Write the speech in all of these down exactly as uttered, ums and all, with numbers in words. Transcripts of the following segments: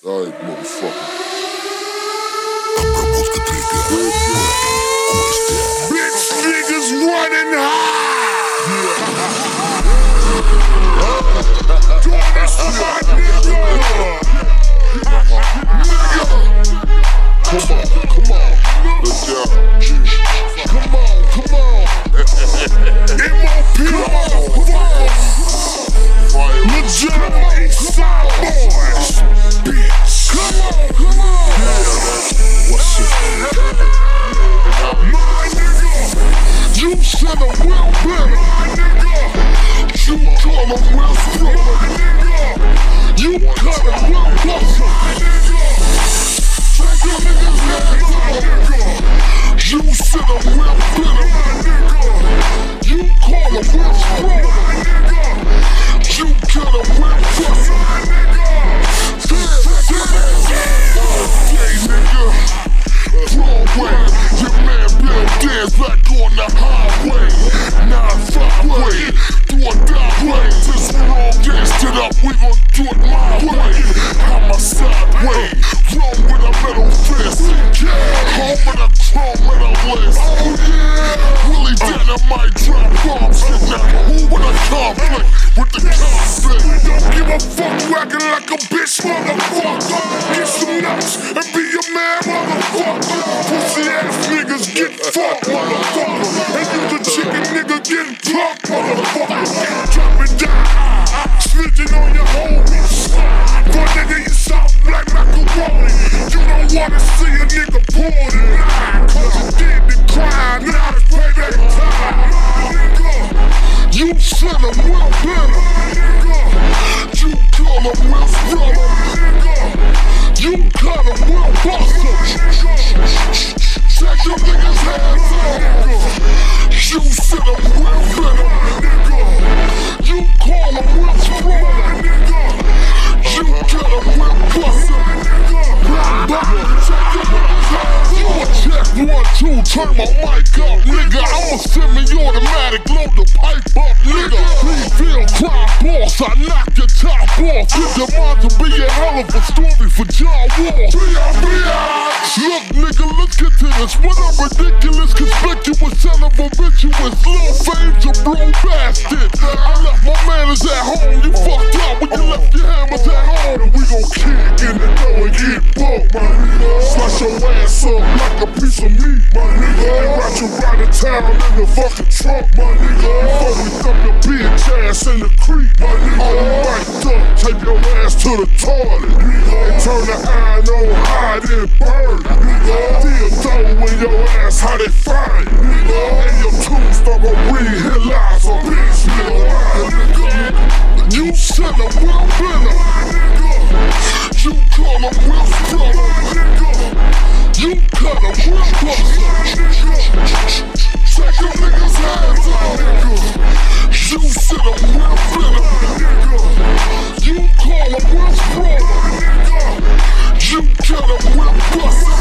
Alright, motherfucker. Обработка трека. Костя. Bitch niggas running high. Doing this for my nigga. Nigga. Come on, come on. Let's go. Come on, come on. M O P. Come on, come on. Legitimate Eastside boys. Bitch. Come on, come on. Yeah, that's what's up. My nigga. You said I'm well better. My nigga. You call him well sprung. My nigga. You cut him well busted. My nigga. Take your niggas hands up. My nigga. You said I'm well better. My nigga. You call him well sprung. My nigga. You cut him well busted. My nigga. Okay, nigga. Broadway, your man Bill dance back on the highway. nine five way, do or die way. Since we're all gassed up, we gon' do it my way. I'm a sideway, wrong with a metal fist. Home with a chrome metal list. Oh yeah, Willie Dynamite drop bombs. Now who with a conflict with the conflict? We don't give a fuck, rockin' like a bitch, motherfucker. Get some nuts and be a man, motherfucker. Pussy ass niggas get fucked, motherfucker. And you the chicken nigga getting drunk, motherfucker. Drop it down, snitching on your homies. Boy nigga, you soft like macaroni. You don't wanna see a nigga pull it line. Cause you did the crime, now it's payback time. Nigga, you said I'm well better. Nigga, you call him well sprung. Nigga, you cut him well busted. Take your niggas hands up. You said I'm well better. You call him well sprung. You cut him well busted. Take your niggas hands up. Check one, two, turn my mic up, nigga. I'm a semi-automatic, load the pipe up, nigga. Feel crime boss, I knock your top off. Get the mind to be a hell of a story for John Wall. Look, nigga, let's get to this. What a ridiculous, conspicuous, son of a virtuous, little fame's a bro bastard. I left my manners at home, you fucked up when you left your hammers at home. And we gon' kick in the door and get bumped, my nigga. Slice your ass up like a piece of meat, my nigga. And ride you round the town in the fucking trunk, my nigga. Before we dump your bitch ass in the creek, my nigga. All mic'd up, take your ass to the toilet, nigga. And turn the iron on high, then burn, nigga. Still throwing your ass how they find, nigga. And your tombstone gon' read here lies on bitch, nigga. You said I'm well better, you call him well sprung. You cut him well busted. Take your niggas hands up. You said I'm well better. You call him well sprung. You cut him well busted.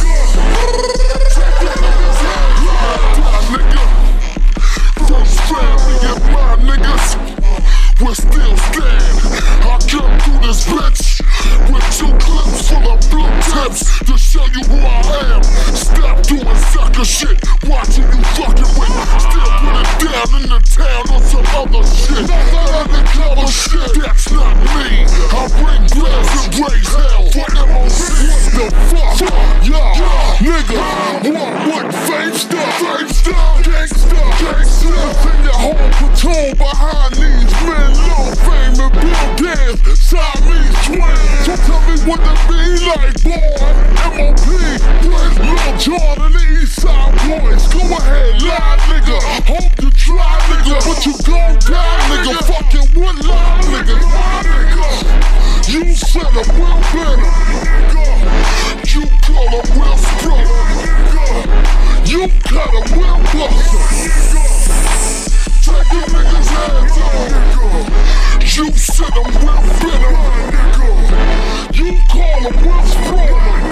Take your niggas hands up, nigga. First family and my niggas, we're still standing. I come through this bitch with two clips full of blue tips to show you who I am. Stop doing sucker shit, watching you fucking with. Still put it down in the town on some other shit. Undercover shit, that's not me. I bring glass and raise hell for M O C. What the fuck? Yo, nigga, what, what fame stuff? Fame stuff, gangsta, gangsta. In your whole platoon behind these men, low fame and Bill dance, Siamese twins. So tell me what that be like, boy. M O P, Lil Jon and the Eastside boys. Go ahead, lie, nigga. Hope you try, nigga, but you gon' die, nigga. Fucking what lie, nigga? My nigga, you said I'm well better. You call him well sprung. You cut him well busted. Take your niggas hands up. You said I'm well better. You call him well sprung.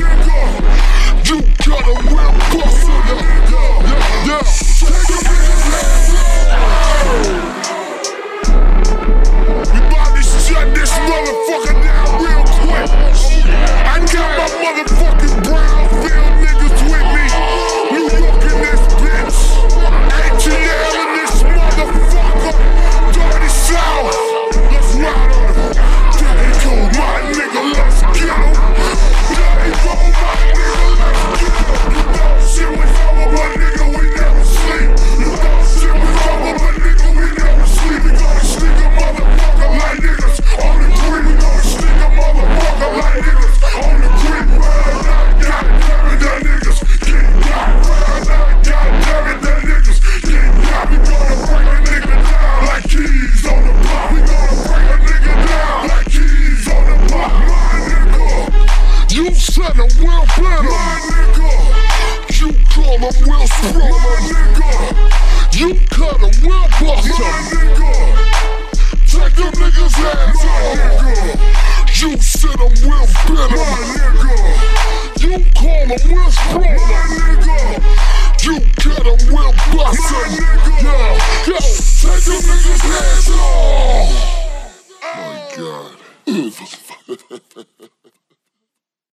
pro, my nigga. You cut him, we'll bust him. Take them niggas' hands off. You sit him, we'll bend him. You call him, we'll sprawl him. You get him, we'll bust him. Yeah, yo, take them niggas' hands off.